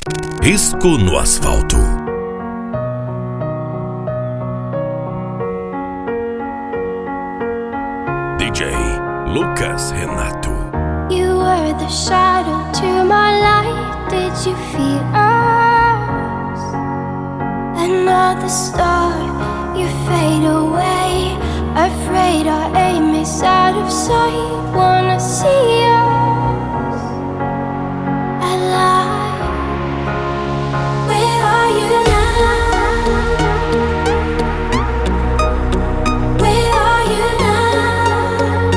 Risco no asfalto. DJ Lucas Renato. You were the shadow to my light. Did you feel us? Another star, you fade away. Afraid our aim is out of sight. Wanna see us alive. Where are you now? Where are you now?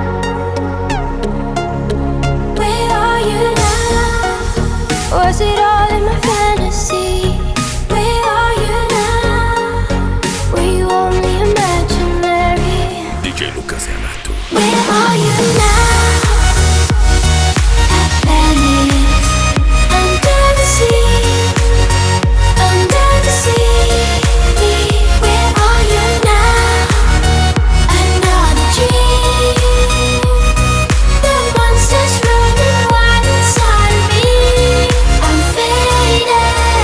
Where are you now? Was it all in my fantasy? Where are you now? Were you only imaginary? DJ Lucas Renato. Where are you now? At Venice, under the sea, under the sea. Where are you now? Another dream. The monsters running wild inside of me. I'm faded.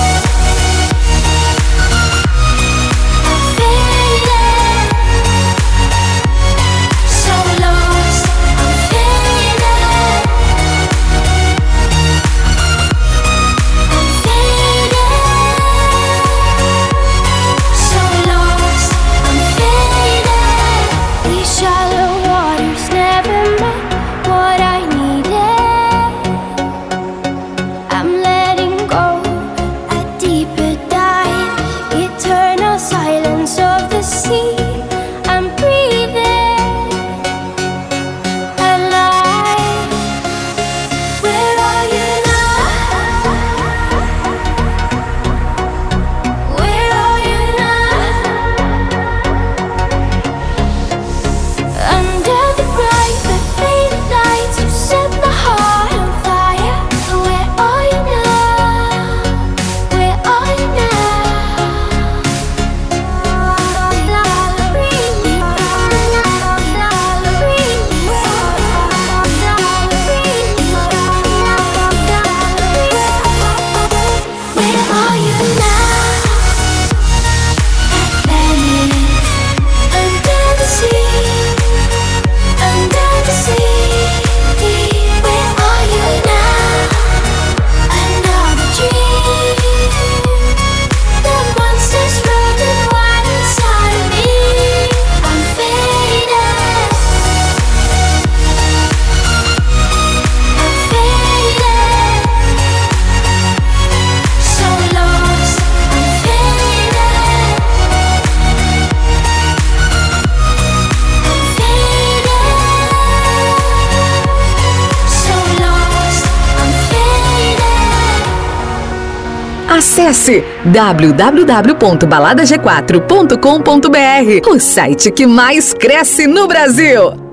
I'm faded. So lost. I'm faded. I'm faded. So lost. I'm faded. These shallow waters never met what I needed. I'm letting go a deeper dive. Eternal silence of the sea. I'm breathing alive. Where are you now? Where are you now? Under the bright but faded lights, you set my heart on fire. Where are you now? Where are you Where are you now? At Venice, under the sea, under the sea. Where are you now? Another dream. The monsters running wild inside of me. I'm faded. I'm faded. So lost. I'm faded. I'm faded. So lost. I'm faded. Acesse www.baladag4.com.br, o site que mais cresce no Brasil.